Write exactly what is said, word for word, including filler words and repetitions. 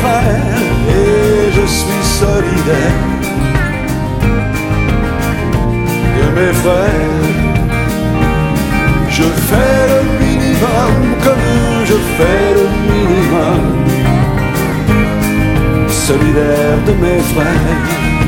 frères et je suis solidaire de mes frères. Je fais le minimum comme je fais le minimum, solidaire de mes frères.